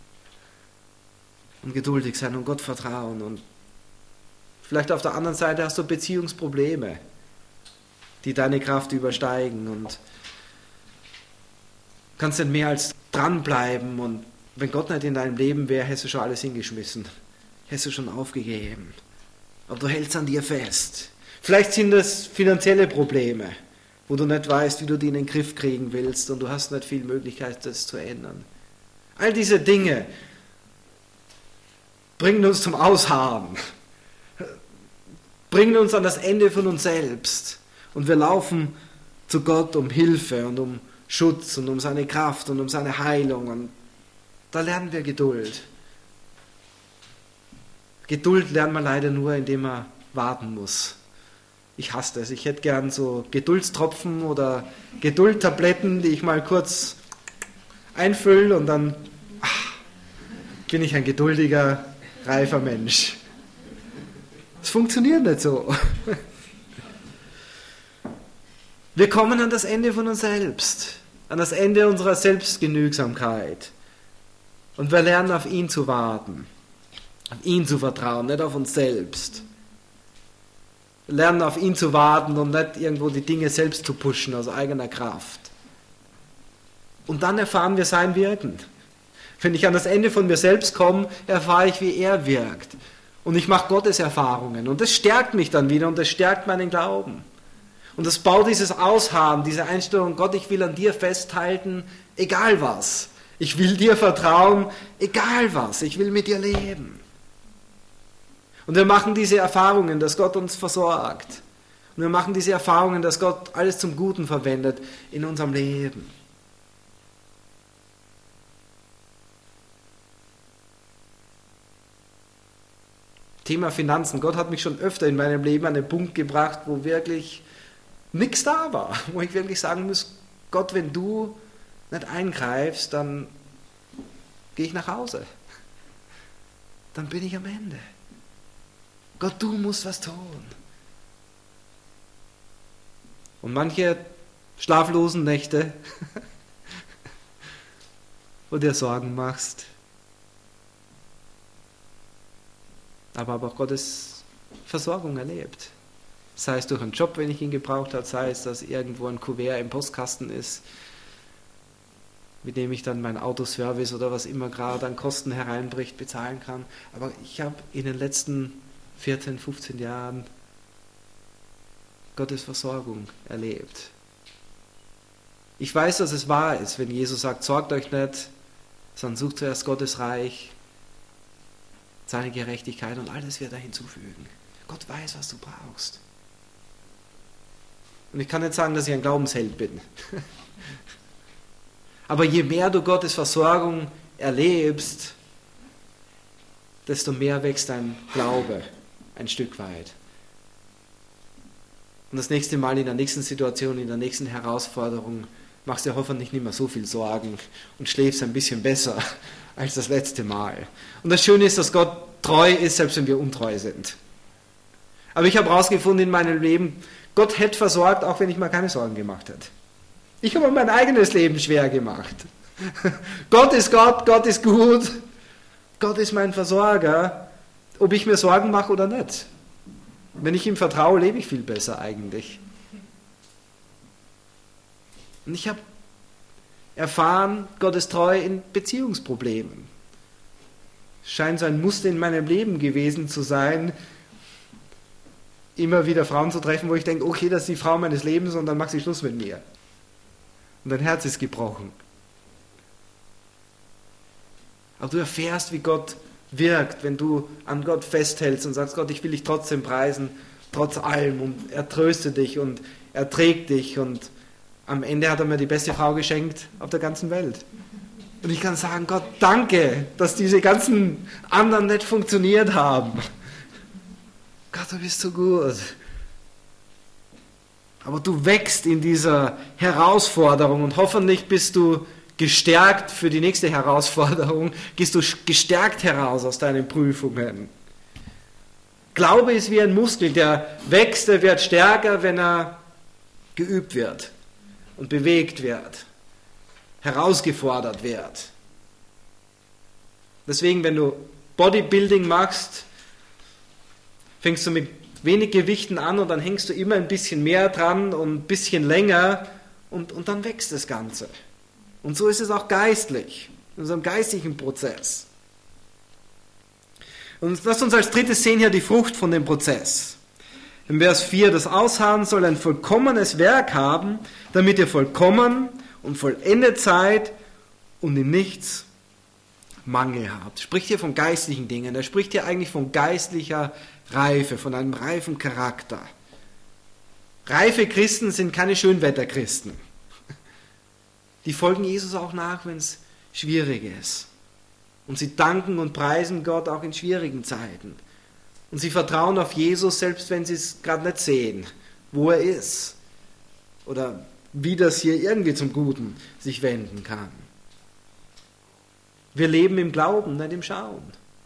[SPEAKER 1] Und geduldig sein und Gott vertrauen. Und vielleicht auf der anderen Seite hast du Beziehungsprobleme, die deine Kraft übersteigen und kannst nicht mehr als dranbleiben. Und wenn Gott nicht in deinem Leben wäre, hättest du schon alles hingeschmissen. Hättest du schon aufgegeben. Aber du hältst an dir fest. Vielleicht sind das finanzielle Probleme, wo du nicht weißt, wie du die in den Griff kriegen willst und du hast nicht viel Möglichkeit, das zu ändern. All diese Dinge bringen uns zum Ausharren, bringen uns an das Ende von uns selbst und wir laufen zu Gott um Hilfe und um Schutz und um seine Kraft und um seine Heilung und da lernen wir Geduld. Geduld lernt man leider nur, indem man warten muss. Ich hasse das. Ich hätte gern so Geduldstropfen oder Geduldtabletten, die ich mal kurz einfülle und dann ach, bin ich ein geduldiger, reifer Mensch. Es funktioniert nicht so. Wir kommen an das Ende von uns selbst, an das Ende unserer Selbstgenügsamkeit. Und wir lernen auf ihn zu warten, auf ihn zu vertrauen, nicht auf uns selbst. Wir lernen auf ihn zu warten und nicht irgendwo die Dinge selbst zu pushen aus eigener Kraft. Und dann erfahren wir sein Wirken. Wenn ich an das Ende von mir selbst komme, erfahre ich, wie er wirkt. Und ich mache Gottes Erfahrungen. Und das stärkt mich dann wieder und das stärkt meinen Glauben. Und das baut dieses Ausharren, diese Einstellung, Gott, ich will an dir festhalten, egal was. Ich will dir vertrauen, egal was. Ich will mit dir leben. Und wir machen diese Erfahrungen, dass Gott uns versorgt. Und wir machen diese Erfahrungen, dass Gott alles zum Guten verwendet in unserem Leben. Thema Finanzen. Gott hat mich schon öfter in meinem Leben an den Punkt gebracht, wo wirklich nichts da war. Wo ich wirklich sagen muss, Gott, wenn du nicht eingreifst, dann gehe ich nach Hause. Dann bin ich am Ende. Gott, du musst was tun. Und manche schlaflosen Nächte, wo du dir Sorgen machst, aber habe auch Gottes Versorgung erlebt. Sei es durch einen Job, wenn ich ihn gebraucht habe, sei es, dass irgendwo ein Kuvert im Postkasten ist, mit dem ich dann mein Autoservice oder was immer gerade an Kosten hereinbricht, bezahlen kann. Aber ich habe in den letzten vierzehn, fünfzehn Jahren Gottes Versorgung erlebt. Ich weiß, dass es wahr ist, wenn Jesus sagt, sorgt euch nicht, sondern sucht zuerst Gottes Reich, seine Gerechtigkeit und alles wird er hinzufügen. Gott weiß, was du brauchst. Und ich kann nicht sagen, dass ich ein Glaubensheld bin. Aber je mehr du Gottes Versorgung erlebst, desto mehr wächst dein Glaube ein Stück weit. Und das nächste Mal in der nächsten Situation, in der nächsten Herausforderung, machst du dir hoffentlich nicht mehr so viel Sorgen und schläfst ein bisschen besser als das letzte Mal. Und das Schöne ist, dass Gott treu ist, selbst wenn wir untreu sind. Aber ich habe herausgefunden in meinem Leben, Gott hätte versorgt, auch wenn ich mir keine Sorgen gemacht hätte. Ich habe mein eigenes Leben schwer gemacht. Gott ist Gott, Gott ist gut, Gott ist mein Versorger, ob ich mir Sorgen mache oder nicht. Wenn ich ihm vertraue, lebe ich viel besser eigentlich. Und ich habe erfahren, Gott ist treu in Beziehungsproblemen. Es scheint so ein Muster in meinem Leben gewesen zu sein, immer wieder Frauen zu treffen, wo ich denke, okay, das ist die Frau meines Lebens und dann macht sie Schluss mit mir. Und dein Herz ist gebrochen. Aber du erfährst, wie Gott wirkt, wenn du an Gott festhältst und sagst, Gott, ich will dich trotzdem preisen, trotz allem. Und er tröstet dich und er trägt dich. Und am Ende hat er mir die beste Frau geschenkt auf der ganzen Welt. Und ich kann sagen, Gott, danke, dass diese ganzen anderen nicht funktioniert haben. Gott, du bist so gut. Aber du wächst in dieser Herausforderung und hoffentlich bist du gestärkt für die nächste Herausforderung, gehst du gestärkt heraus aus deinen Prüfungen. Glaube ist wie ein Muskel, der wächst, der wird stärker, wenn er geübt wird und bewegt wird, herausgefordert wird. Deswegen, wenn du Bodybuilding machst, fängst du mit wenig Gewichten an und dann hängst du immer ein bisschen mehr dran und ein bisschen länger und, und dann wächst das Ganze. Und so ist es auch geistlich, in unserem geistlichen Prozess. Und lasst uns als drittes sehen hier die Frucht von dem Prozess. Im Vers vier, das Ausharren soll ein vollkommenes Werk haben, damit ihr vollkommen und vollendet seid und in nichts Mangel habt. Er spricht hier von geistlichen Dingen, er spricht hier eigentlich von geistlicher Reife, von einem reifen Charakter. Reife Christen sind keine Schönwetterchristen. Die folgen Jesus auch nach, wenn es schwierig ist. Und sie danken und preisen Gott auch in schwierigen Zeiten. Und sie vertrauen auf Jesus, selbst wenn sie es gerade nicht sehen, wo er ist. Oder wie das hier irgendwie zum Guten sich wenden kann. Wir leben im Glauben, nicht im Schauen.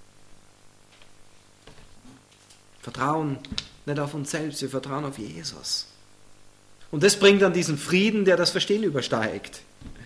[SPEAKER 1] Vertrauen nicht auf uns selbst, wir vertrauen auf Jesus. Und das bringt dann diesen Frieden, der das Verstehen übersteigt.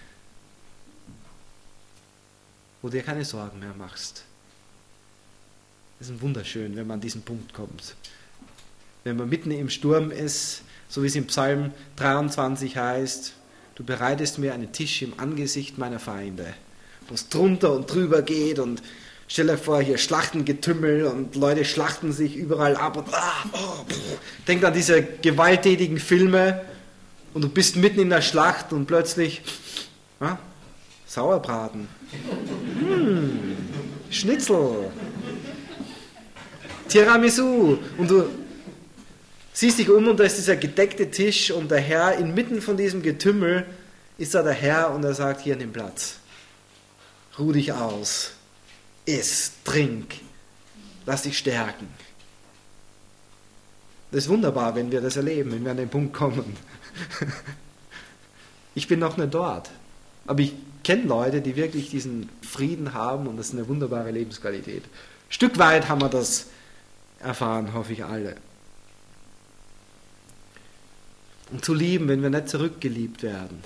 [SPEAKER 1] Wo du dir keine Sorgen mehr machst. Das ist wunderschön, wenn man an diesen Punkt kommt. Wenn man mitten im Sturm ist, so wie es im Psalm dreiundzwanzig heißt, du bereitest mir einen Tisch im Angesicht meiner Feinde, wo es drunter und drüber geht und stell dir vor, hier Schlachtengetümmel und Leute schlachten sich überall ab und ah, oh, denk an diese gewalttätigen Filme und du bist mitten in der Schlacht und plötzlich ah, Sauerbraten, hm, Schnitzel, Tiramisu und du siehst dich um und da ist dieser gedeckte Tisch und der Herr, inmitten von diesem Getümmel ist da der Herr und er sagt, hier nimm Platz, ruh dich aus, iss, trink, lass dich stärken. Das ist wunderbar, wenn wir das erleben, wenn wir an den Punkt kommen. Ich bin noch nicht dort, aber ich kenne Leute, die wirklich diesen Frieden haben und das ist eine wunderbare Lebensqualität. Ein Stück weit haben wir das erfahren, hoffe ich alle. Und zu lieben, wenn wir nicht zurückgeliebt werden.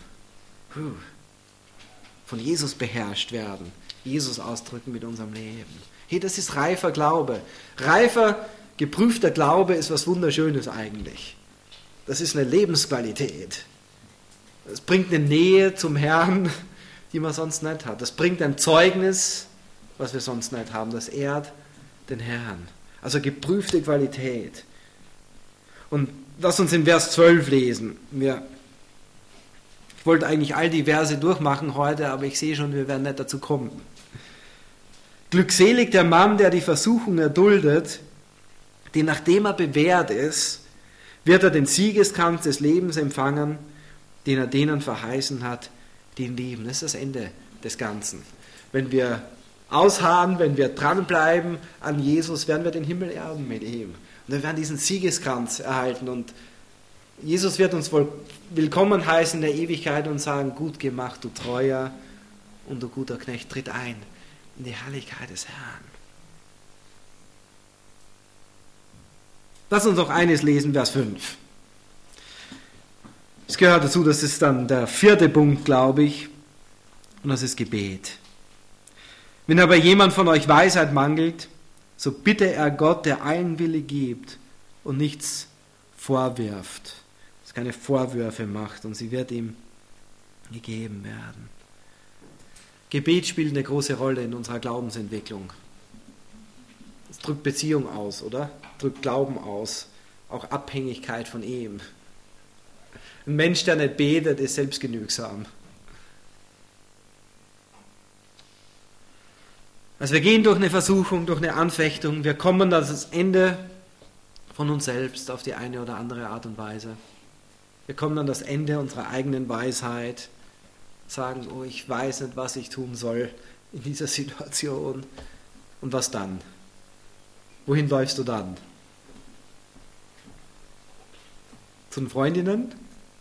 [SPEAKER 1] Von Jesus beherrscht werden. Jesus ausdrücken mit unserem Leben. Hey, das ist reifer Glaube. Reifer, geprüfter Glaube ist was Wunderschönes eigentlich. Das ist eine Lebensqualität. Das bringt eine Nähe zum Herrn, die man sonst nicht hat. Das bringt ein Zeugnis, was wir sonst nicht haben. Das ehrt den Herrn. Also geprüfte Qualität. Und lass uns in Vers zwölf lesen. Wir, ich wollte eigentlich all die Verse durchmachen heute, aber ich sehe schon, wir werden nicht dazu kommen. Glückselig der Mann, der die Versuchung erduldet, denn nachdem er bewährt ist, wird er den Siegeskranz des Lebens empfangen, den er denen verheißen hat, die ihn lieben. Das ist das Ende des Ganzen. Wenn wir ausharren, wenn wir dranbleiben an Jesus, werden wir den Himmel erben mit ihm. Und wir werden diesen Siegeskranz erhalten und Jesus wird uns wohl willkommen heißen in der Ewigkeit und sagen, gut gemacht, du Treuer und du guter Knecht, tritt ein in die Herrlichkeit des Herrn. Lass uns noch eines lesen, Vers fünf. Es gehört dazu, das ist dann der vierte Punkt, glaube ich, und das ist Gebet. Wenn aber jemand von euch Weisheit mangelt, so bitte er Gott, der allen Wille gibt und nichts vorwirft, dass keine Vorwürfe macht und sie wird ihm gegeben werden. Gebet spielt eine große Rolle in unserer Glaubensentwicklung. Es drückt Beziehung aus, oder? Drückt Glauben aus, auch Abhängigkeit von ihm. Ein Mensch, der nicht betet, ist selbstgenügsam. Also wir gehen durch eine Versuchung, durch eine Anfechtung, wir kommen an das Ende von uns selbst auf die eine oder andere Art und Weise. Wir kommen an das Ende unserer eigenen Weisheit, sagen, oh, ich weiß nicht, was ich tun soll in dieser Situation. Und was dann? Wohin läufst du dann? Zu den Freundinnen?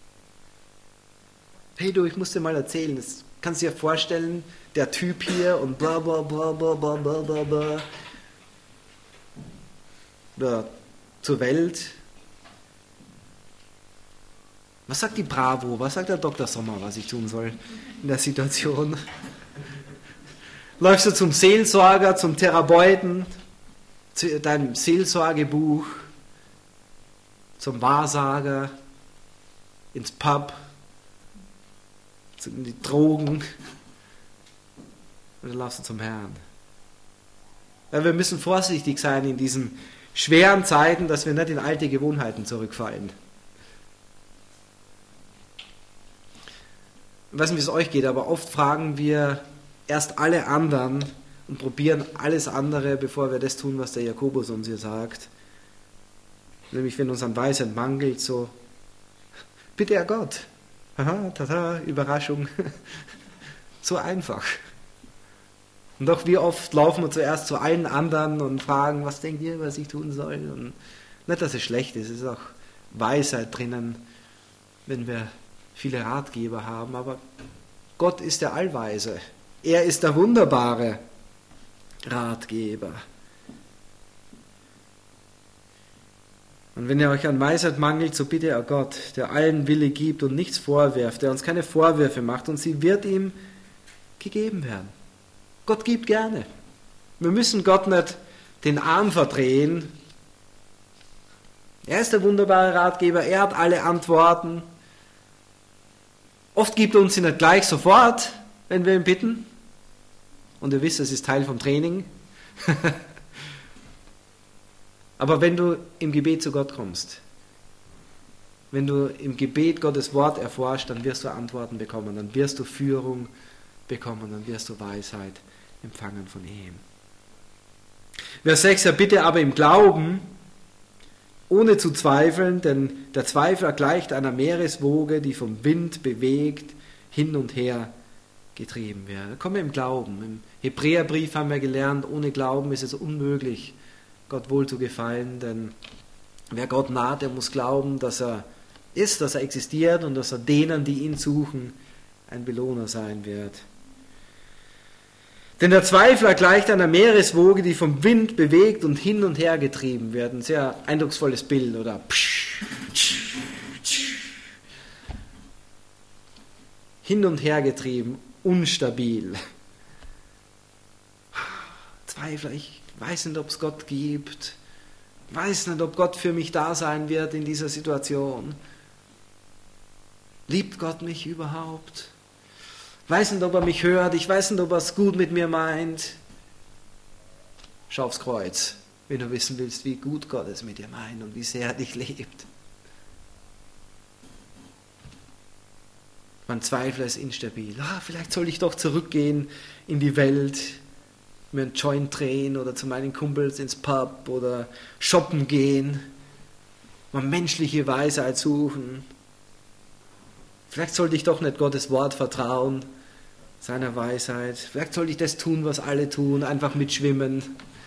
[SPEAKER 1] Hey du, ich muss dir mal erzählen, das kannst du dir vorstellen, der Typ hier und bla bla bla bla bla bla bla bla. Oder zur Welt. Was sagt die Bravo? Was sagt der Doktor Sommer, was ich tun soll in der Situation? Läufst du zum Seelsorger, zum Therapeuten, zu deinem Seelsorgebuch, zum Wahrsager, ins Pub, in die Drogen, oder laufst du zum Herrn? Ja, wir müssen vorsichtig sein in diesen schweren Zeiten, dass wir nicht in alte Gewohnheiten zurückfallen. Ich weiß nicht, wie es euch geht, aber oft fragen wir erst alle anderen und probieren alles andere, bevor wir das tun, was der Jakobus uns hier sagt. Nämlich, wenn uns an Weisheit mangelt, so, bitte Herr Gott. Haha, tata, Überraschung. So einfach. Und doch wie oft laufen wir zuerst zu allen anderen und fragen, was denkt ihr, was ich tun soll? Und nicht, dass es schlecht ist, es ist auch Weisheit drinnen, wenn wir viele Ratgeber haben, aber Gott ist der Allweise. Er ist der wunderbare Ratgeber. Und wenn ihr euch an Weisheit mangelt, so bitte er Gott, der allen Wille gibt und nichts vorwirft, der uns keine Vorwürfe macht, und sie wird ihm gegeben werden. Gott gibt gerne. Wir müssen Gott nicht den Arm verdrehen. Er ist der wunderbare Ratgeber, er hat alle Antworten. Oft gibt er uns sie nicht gleich sofort, wenn wir ihn bitten. Und ihr wisst, das ist Teil vom Training. Aber wenn du im Gebet zu Gott kommst, wenn du im Gebet Gottes Wort erforscht, dann wirst du Antworten bekommen, dann wirst du Führung bekommen, dann wirst du Weisheit empfangen von ihm. Vers sechs, er bitte aber im Glauben, ohne zu zweifeln, denn der Zweifler gleicht einer Meereswoge, die vom Wind bewegt, hin und her getrieben wird. Komm im Glauben. Im Hebräerbrief haben wir gelernt, ohne Glauben ist es unmöglich, Gott wohl zu gefallen, denn wer Gott naht, der muss glauben, dass er ist, dass er existiert und dass er denen, die ihn suchen, ein Belohner sein wird. Denn der Zweifler gleicht einer Meereswoge, die vom Wind bewegt und hin und her getrieben wird. Ein sehr eindrucksvolles Bild, oder? Hin und her getrieben, unstabil. Zweifler, ich weiß nicht, ob es Gott gibt. Ich weiß nicht, ob Gott für mich da sein wird in dieser Situation. Liebt Gott mich überhaupt? Ich weiß nicht, ob er mich hört. Ich weiß nicht, ob er es gut mit mir meint. Schau aufs Kreuz, wenn du wissen willst, wie gut Gott es mit dir meint und wie sehr er dich liebt. Man Zweifler ist instabil. Ah, vielleicht soll ich doch zurückgehen in die Welt, mir einen Joint drehen oder zu meinen Kumpels ins Pub oder shoppen gehen, mal menschliche Weisheit suchen. Vielleicht sollte ich doch nicht Gottes Wort vertrauen, seiner Weisheit. Vielleicht sollte ich das tun, was alle tun, einfach mitschwimmen.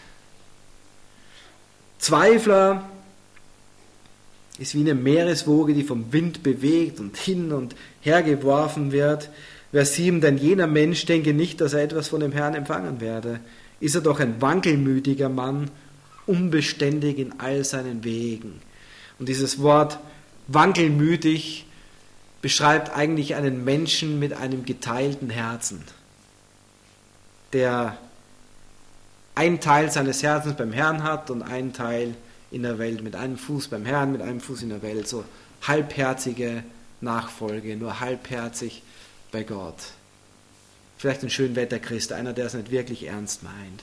[SPEAKER 1] Zweifler ist wie eine Meereswoge, die vom Wind bewegt und hin und her geworfen wird. Vers sieben, denn jener Mensch denke nicht, dass er etwas von dem Herrn empfangen werde. Ist er doch ein wankelmütiger Mann, unbeständig in all seinen Wegen. Und dieses Wort wankelmütig beschreibt eigentlich einen Menschen mit einem geteilten Herzen, der einen Teil seines Herzens beim Herrn hat und einen Teil in der Welt, mit einem Fuß beim Herrn, mit einem Fuß in der Welt, so halbherzige Nachfolge, nur halbherzig bei Gott. Vielleicht ein Schönwetterchrist, einer, der es nicht wirklich ernst meint.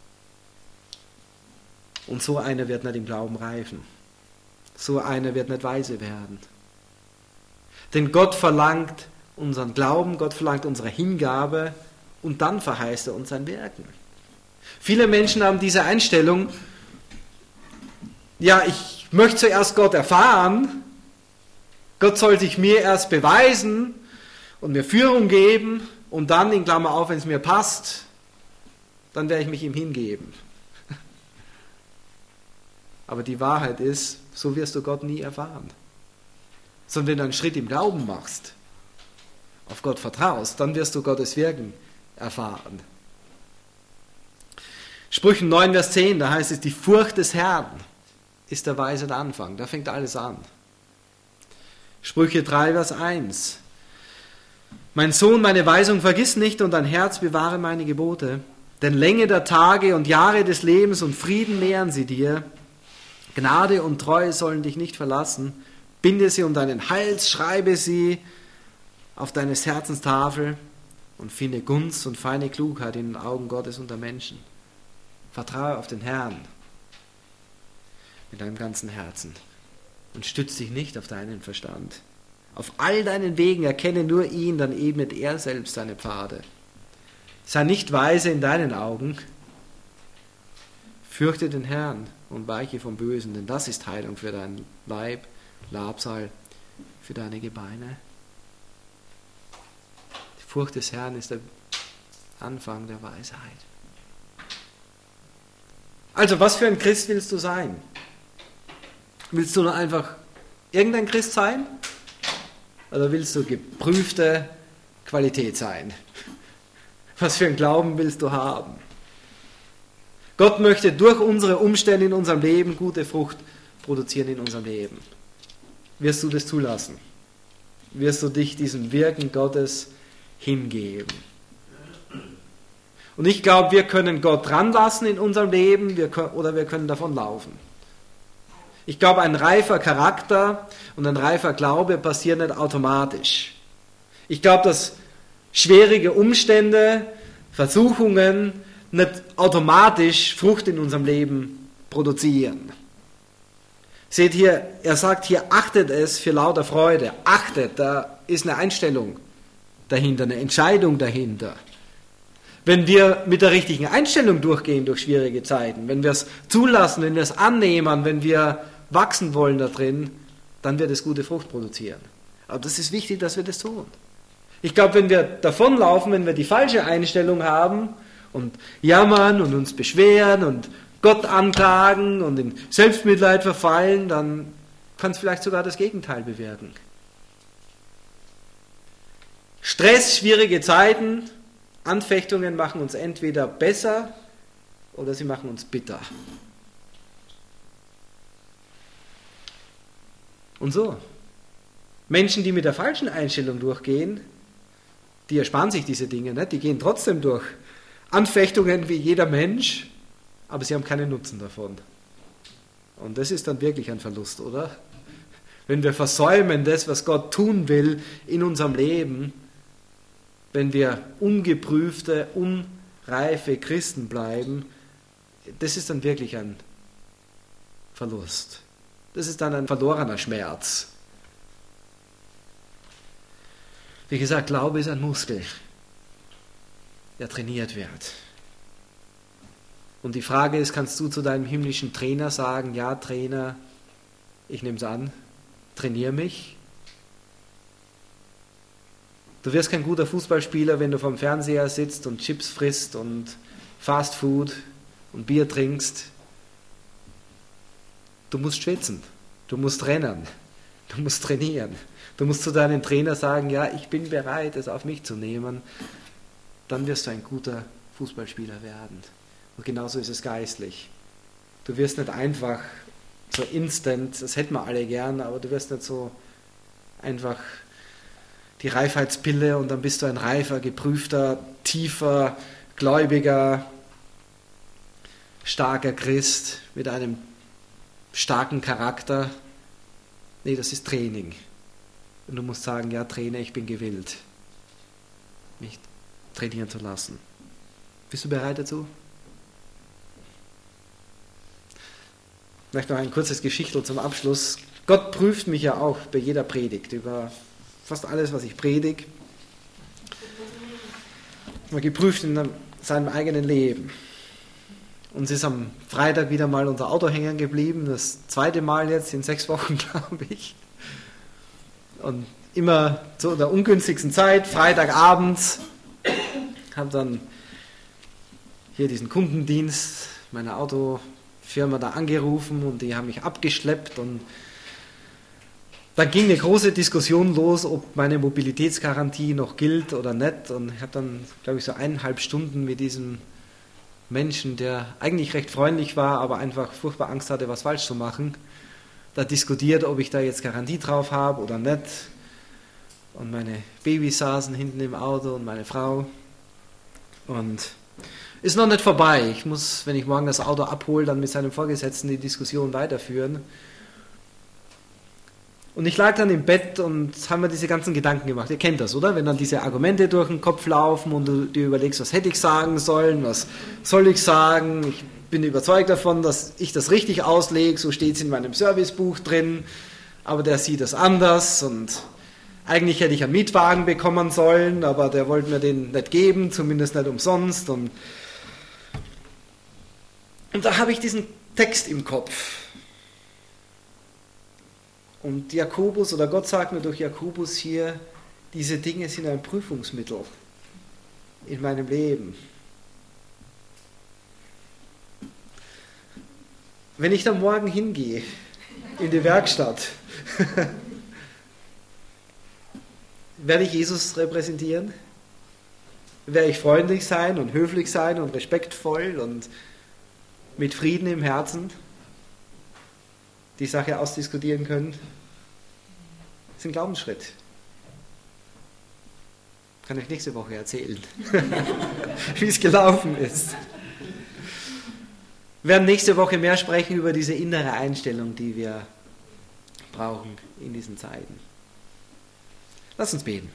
[SPEAKER 1] Und so einer wird nicht im Glauben reifen. So einer wird nicht weise werden. Denn Gott verlangt unseren Glauben, Gott verlangt unsere Hingabe und dann verheißt er uns sein Wirken. Viele Menschen haben diese Einstellung, ja, ich möchte zuerst Gott erfahren, Gott soll sich mir erst beweisen und mir Führung geben und dann, in Klammer auf, wenn es mir passt, dann werde ich mich ihm hingeben. Aber die Wahrheit ist, so wirst du Gott nie erfahren. Sondern wenn du einen Schritt im Glauben machst, auf Gott vertraust, dann wirst du Gottes Wirken erfahren. Sprüche neun, Vers zehn, da heißt es, die Furcht des Herrn ist der Weisheit Anfang. Da fängt alles an. Sprüche drei, Vers eins. Mein Sohn, meine Weisung vergiss nicht und dein Herz bewahre meine Gebote. Denn Länge der Tage und Jahre des Lebens und Frieden nähern sie dir. Gnade und Treue sollen dich nicht verlassen. Binde sie um deinen Hals, schreibe sie auf deines Herzens Tafel und finde Gunst und feine Klugheit in den Augen Gottes und der Menschen. Vertraue auf den Herrn mit deinem ganzen Herzen und stütze dich nicht auf deinen Verstand. Auf all deinen Wegen erkenne nur ihn, dann ebnet er selbst deine Pfade. Sei nicht weise in deinen Augen, fürchte den Herrn und weiche vom Bösen, denn das ist Heilung für deinen Leib, Labsal für deine Gebeine. Die Furcht des Herrn ist der Anfang der Weisheit. Also, was für ein Christ willst du sein? Willst du nur einfach irgendein Christ sein? Oder willst du geprüfte Qualität sein? Was für einen Glauben willst du haben? Gott möchte durch unsere Umstände in unserem Leben gute Frucht produzieren in unserem Leben. Wirst du das zulassen? Wirst du dich diesem Wirken Gottes hingeben? Und ich glaube, wir können Gott ranlassen in unserem Leben wir können, oder wir können davon laufen. Ich glaube, ein reifer Charakter und ein reifer Glaube passieren nicht automatisch. Ich glaube, dass schwierige Umstände, Versuchungen nicht automatisch Frucht in unserem Leben produzieren. Seht hier, er sagt hier, achtet es für lauter Freude. Achtet, da ist eine Einstellung dahinter, eine Entscheidung dahinter. Wenn wir mit der richtigen Einstellung durchgehen durch schwierige Zeiten, wenn wir es zulassen, wenn wir es annehmen, wenn wir wachsen wollen da drin, dann wird es gute Frucht produzieren. Aber das ist wichtig, dass wir das tun. Ich glaube, wenn wir davonlaufen, wenn wir die falsche Einstellung haben und jammern und uns beschweren und Gott anklagen und in Selbstmitleid verfallen, dann kann es vielleicht sogar das Gegenteil bewirken. Stress, schwierige Zeiten, Anfechtungen machen uns entweder besser oder sie machen uns bitter. Und so. Menschen, die mit der falschen Einstellung durchgehen, die ersparen sich diese Dinge nicht, die gehen trotzdem durch Anfechtungen wie jeder Mensch, aber sie haben keinen Nutzen davon. Und das ist dann wirklich ein Verlust, oder? Wenn wir versäumen, das, was Gott tun will in unserem Leben, wenn wir ungeprüfte, unreife Christen bleiben, das ist dann wirklich ein Verlust. Das ist dann ein verlorener Schmerz. Wie gesagt, Glaube ist ein Muskel, der trainiert wird. Und die Frage ist, kannst du zu deinem himmlischen Trainer sagen, ja Trainer, ich nehme es an, trainiere mich? Du wirst kein guter Fußballspieler, wenn du vorm Fernseher sitzt und Chips frisst und Fast Food und Bier trinkst. Du musst schwitzen, du musst rennen, du musst trainieren. Du musst zu deinem Trainer sagen, ja, ich bin bereit, es auf mich zu nehmen. Dann wirst du ein guter Fußballspieler werden. Und genauso ist es geistlich. Du wirst nicht einfach so instant, das hätten wir alle gern, aber du wirst nicht so einfach die Reifheitspille und dann bist du ein reifer, geprüfter, tiefer, gläubiger, starker Christ mit einem starken Charakter. Nee, das ist Training. Und du musst sagen, ja Trainer, ich bin gewillt, mich trainieren zu lassen. Bist du bereit dazu? Vielleicht noch ein kurzes Geschichtel zum Abschluss. Gott prüft mich ja auch bei jeder Predigt, über fast alles, was ich predige. Mal geprüft in seinem eigenen Leben. Uns ist am Freitag wieder mal unser Auto hängen geblieben, das zweite Mal jetzt in sechs Wochen, glaube ich. Und immer zu der ungünstigsten Zeit, Freitagabends, habe dann hier diesen Kundendienst meiner Autofirma da angerufen und die haben mich abgeschleppt und dann ging eine große Diskussion los, ob meine Mobilitätsgarantie noch gilt oder nicht, und ich habe dann, glaube ich, so eineinhalb Stunden mit diesem Menschen, der eigentlich recht freundlich war, aber einfach furchtbar Angst hatte, was falsch zu machen, da diskutiert, ob ich da jetzt Garantie drauf habe oder nicht. Und meine Babys saßen hinten im Auto und meine Frau. Und ist noch nicht vorbei. Ich muss, wenn ich morgen das Auto abhole, dann mit seinem Vorgesetzten die Diskussion weiterführen. Und ich lag dann im Bett und haben mir diese ganzen Gedanken gemacht. Ihr kennt das, oder? Wenn dann diese Argumente durch den Kopf laufen und du dir überlegst, was hätte ich sagen sollen, was soll ich sagen. Ich bin überzeugt davon, dass ich das richtig auslege, so steht es in meinem Servicebuch drin, aber der sieht das anders und eigentlich hätte ich einen Mietwagen bekommen sollen, aber der wollte mir den nicht geben, zumindest nicht umsonst. Und, und da habe ich diesen Text im Kopf. Und Jakobus, oder Gott sagt mir durch Jakobus hier, diese Dinge sind ein Prüfungsmittel in meinem Leben. Wenn ich dann morgen hingehe in die Werkstatt, werde ich Jesus repräsentieren? werde ich freundlich sein und höflich sein und respektvoll und mit Frieden im Herzen die Sache ausdiskutieren können. Das ist ein Glaubensschritt. Kann ich nächste Woche erzählen, wie es gelaufen ist. Wir werden nächste Woche mehr sprechen über diese innere Einstellung, die wir brauchen in diesen Zeiten. Lass uns beten.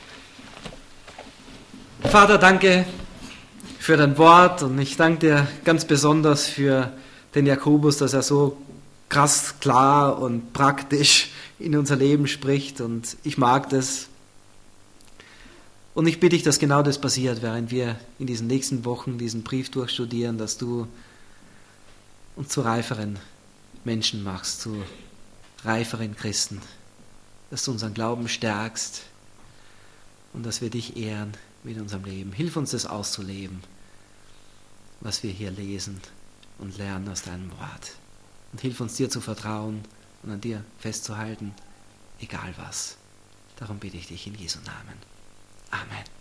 [SPEAKER 1] Vater, danke für dein Wort und ich danke dir ganz besonders für den Jakobus, dass er so krass, klar und praktisch in unser Leben spricht und ich mag das. Und ich bitte dich, dass genau das passiert, während wir in diesen nächsten Wochen diesen Brief durchstudieren, dass du uns zu reiferen Menschen machst, zu reiferen Christen, dass du unseren Glauben stärkst und dass wir dich ehren mit unserem Leben. Hilf uns, das auszuleben, was wir hier lesen und lernen aus deinem Wort. Und hilf uns, dir zu vertrauen und an dir festzuhalten, egal was. Darum bitte ich dich in Jesu Namen. Amen.